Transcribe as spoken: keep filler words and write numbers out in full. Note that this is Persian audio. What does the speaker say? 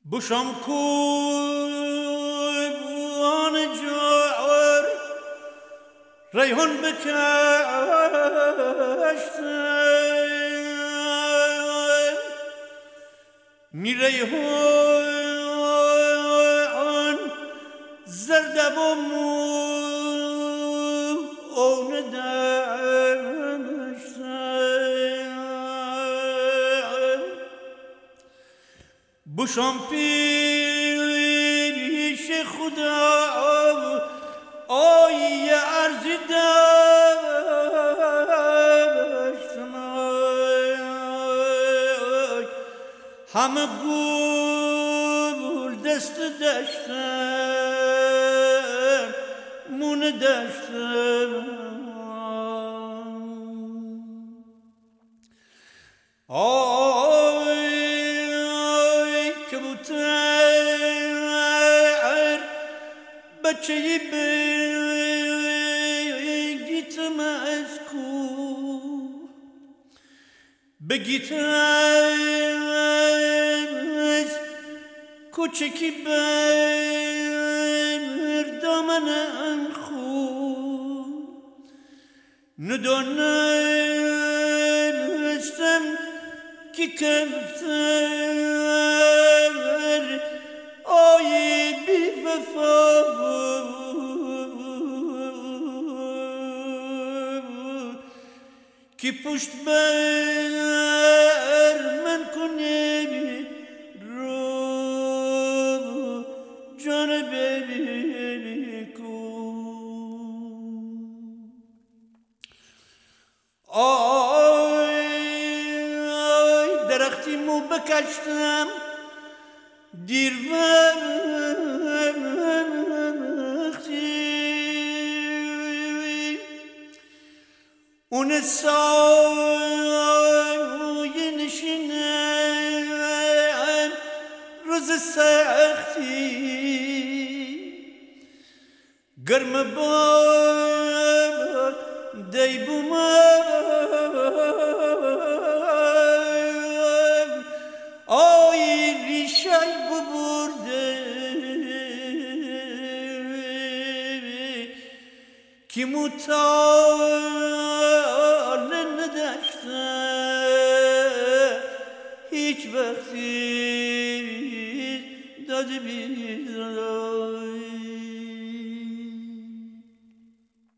بشم کوبان جوار ریحان بکشتم می ریحان زرد و مو اون داشتم بشم پیش خدا آی عرضی داشتم همه گل دست داشتم مون داشتم آی کبوتر بچه بگیتم از کو بگیتم از کوچکی بر دامنم خو ندانستم که کفتر آی بی وفا که پشت بر من کنه رو جان ببینی کن آی درختی مو بکشتم دیر وقتی اون سایه نشینم روز سختی گرم باد دی بومم آی ریشای ببرده که مطال نداشته هیچ وقتی داده بی